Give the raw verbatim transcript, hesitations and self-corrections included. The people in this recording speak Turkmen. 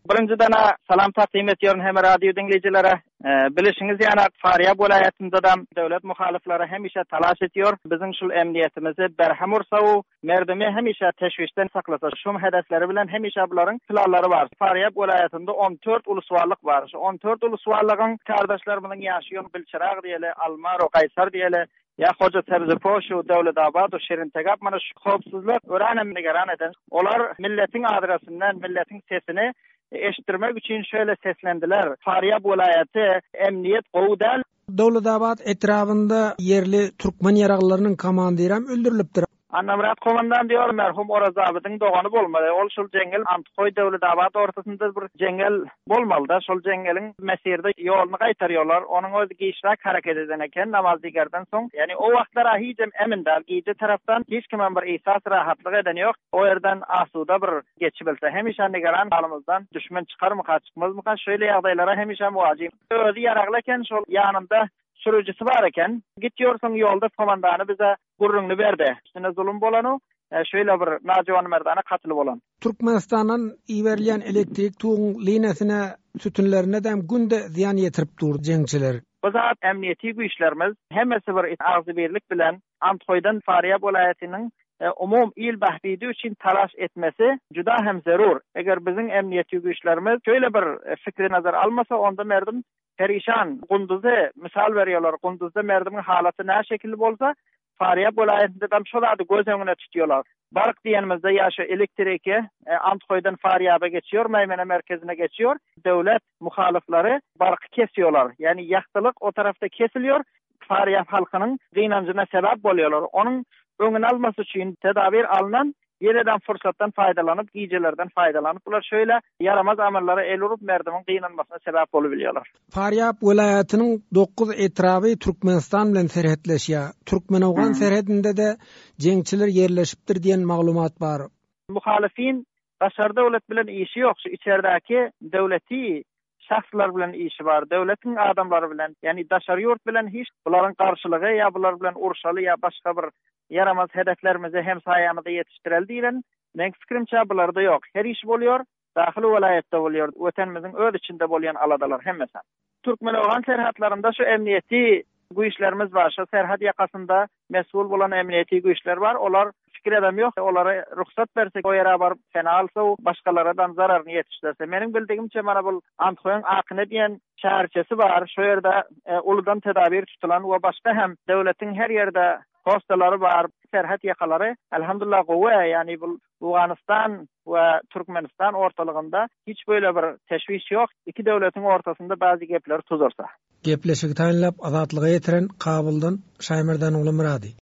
Birinciden salam takdim ediyorum hem radyo dinleyicilere. E, bilişiniz yani Faryab vilayetinde de devlet muhalifleri hemişe talaş ediyor. Bizim şu emniyetimizi berhem ursavu, merdumi hemişe teşvişten saklasa. Şu hedefleri bilen hemişe bunların planları var. Faryab vilayetinde on dört ulusvarlık var. on dört ulusvarlığın kardeşlerimizin yaşıyor Bilçiraq diyeli, Almaro, Kaysar diyeli, ya Hoca Tebzipoşu, Devletabad, Şirintegap, mana şu hopsuzluk öğrenemini geran eden. Olar milletin adresinden, milletin sesini eşittirmek için şöyle seslendiler. Faryab vilayeti emniyet gowdal. Devletabad etrafında yerli Türkmen yaraglarının komandiram öldürülüpdir. Annamrat komandan diyor merhum Oraz abidin doğanı bolmaly. Ol şol jengel Antkoy Devletabad ortasında bir jengel bolmaly da şol jengelin mesirde yolunu qaytarıyorlar. Onun özü işrak hareket eden eken namaz digerden soň. Yani o wagtlara hiçem emin dal. Giyde taraftan hiç kimden bir ihsas rahatlyk eden yok. O yerden asuda bir geçip bilse hemişe nigaran halımızdan düşman çıkar mı kaçmaz mı? Şöyle ýagdaýlara hemişe muwajib. Özü yaraglaken şol yanında sürücüsü var eken, gityorsun yolda komandanı bize gurrunu berdi. Üstüne zulüm bolanu, e, şöyle bir nacivan merdana katılı bolan. Türkmenistan'dan iwerlen elektrik tuğun linesine, sütünlerine de günde ziyan yetirip durdu jengçiler. Bu zat emniyeti güýçlerimiz hemmesi bir agzy birlik bilen Antkoydan Faryab vilayetinin e, umum il bahbidi üçin talaş etmesi juda hem zerur. Eger bizim emniyeti güýçlerimiz şöyle bir e, fikri nazar almasa onda merdim perişan. Gunduzda misal veriyorlar. Gunduzda merdimin halatı ne şekilde bolsa Faryab vilayetinde de şolady göz öňüne tutýarlar. Barq diýenimizde ýa-şo elektriki e, Antkoydan Faryaba geçiyor, Meýmene merkezine geçiyor. Devlet muhalifleri barqy kesiyorlar. Yani ýaktylyk o tarafta kesiliyor. Faryab halkynyň gynanjyna sebäp bolýarlar. Onun öňüni alması üçin tedabir alınan yerden fırsattan faydalanyp, giýjelerden faydalanyp bular şöyle yaramaz amallary el urup merdimin gynanmasyna sebäp bolýarlar. Faryab vilayetiniň dokuz etrafy Türkmenistan bilen serhetleşýär. Türkmenowgan serhetinde de jengçiler yerleşipdir diýen maglumat bar. Muhalifin başar döwlet bilen işi ýok. Şu içeridäki döwleti şahslar bilen işi var. Döwletiň adamlary bilen, yani daşar ýurt bilen hiç bularyň garşylygy ýa bular bilen urşaly ýa başga bir yaramaz hedeflerimizi hem sayamızda yetiştireldi diýen men fikrimçe bularda yok. Her iş bolýar, dahyly vilayetde bolýar, ötenimizin öz içinde bolýan aladalar hemmesi. Türkmenowgan serhatlarında şu emniyeti güýçlerimiz var. Şu serhat ýakasında mesul bolan emniyeti güýçler var. Olar fikir edem yok. Olara ruhsat bersek o ýere barıp fena alsa başgalardan zararyny ýetişdirse. Meniň bildigimçe mana bu Antkoyň akyny diýen şäherçesi var. Şu ýerde e, uludan tedabir tutulan we başga hem döwletiň her ýerde postalary var, serhat ýakalary elhamdülillah gowy, yani bu Awganistan we Türkmenistan ortalygynda hiç böyle bir teşwiş yok. İki döwletiň ortasında bazı gepler tuzursa. Gepleşik taýinlap azatlyga ýetiren Kabuldan Şaýmerdan uly Murady.